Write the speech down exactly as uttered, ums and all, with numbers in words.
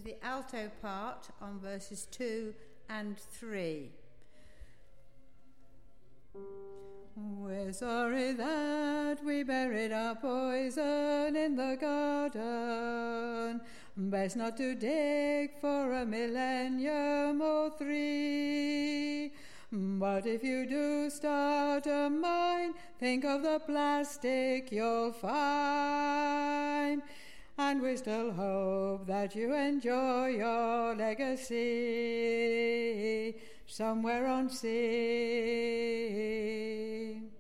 the alto part on verses two and three. We're sorry that we buried our poison in the garden. Best not to dig for a millennium or three. But if you do start a mine, think of the plastic you'll find. And we still hope that you enjoy your legacy somewhere on sea.